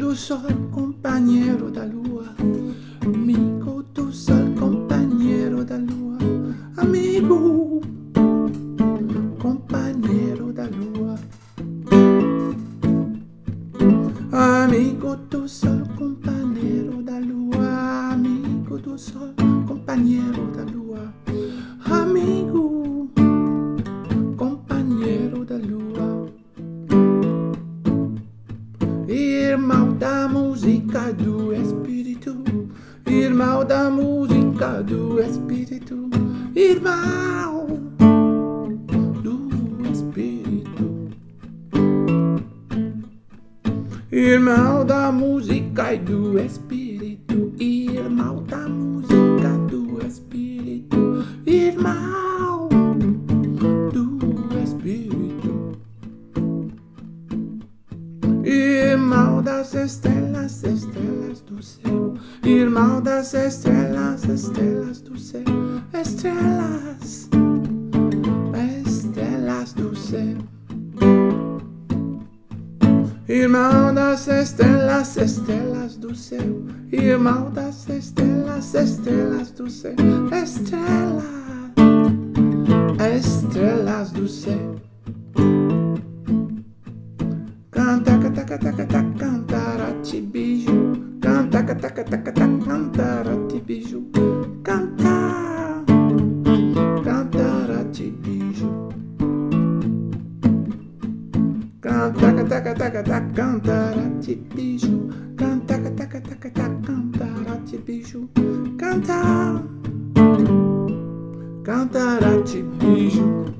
do sol, companheiro da lua. Amigo do sol, companheiro da lua. Amigo, companheiro da lua. Amigo do sol, companheiro da lua. Amigo do sol, companheiro da lua. Amigo, companheiro da lua. Irmão da música do espírito. Irmão da música do espírito. Irmão do espírito. Irmão da música e do espírito. Irmão da música do espírito. Irmão do espírito. Irmão das estrelas, estrelas do céu. Irmão das estrelas, estrelas do céu. Estrelas, estrelas do céu. Irmão das estrelas, estrelas do céu. Irmão das estrelas, estrelas do céu. Estrelas, estrelas do céu. Canta, canta, canta, canta, cantarate biju. Canta, canta, canta, canta, cantarate biju. Canta, cantarate biju. Canta, canta, canta, canta, cantarate biju. Canta, canta, canta, canta, cantarate biju. Canta, cantarate biju.